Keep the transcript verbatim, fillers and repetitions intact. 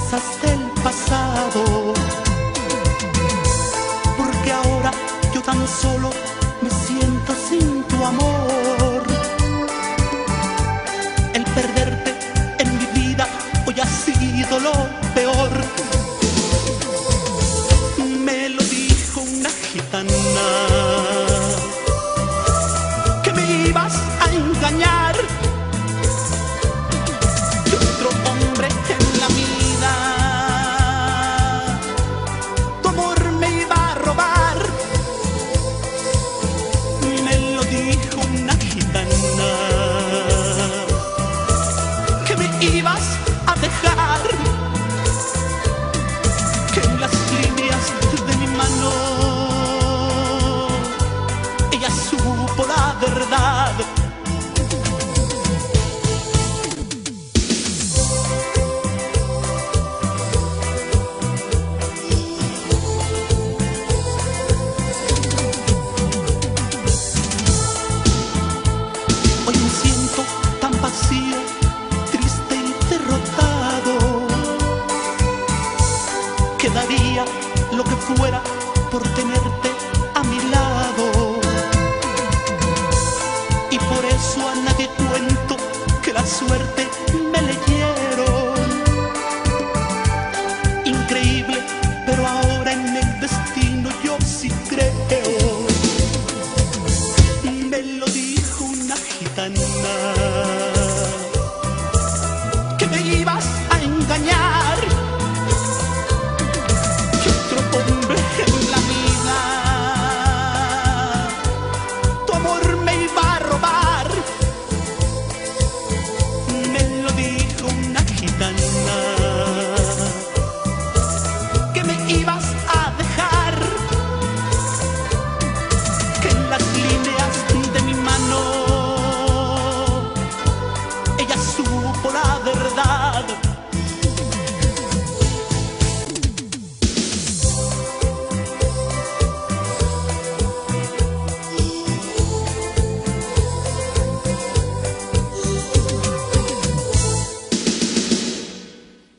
cosas del pasado, porque ahora yo tan solo me siento sin tu amor. El perderte en mi vida hoy ha sido lo peor. Me lo dijo una gitana, que me ibas a engañar, que otro hombre en la vida tu amor me iba a robar. Me lo dijo una gitana, que me ibas a dejar, que en las líneas de mi mano ella supo la verdad. Hoy me siento tan vacío, triste y derrotado, que daría lo que fuera por tenerte a mi lado. Y por eso a nadie cuento que la suerte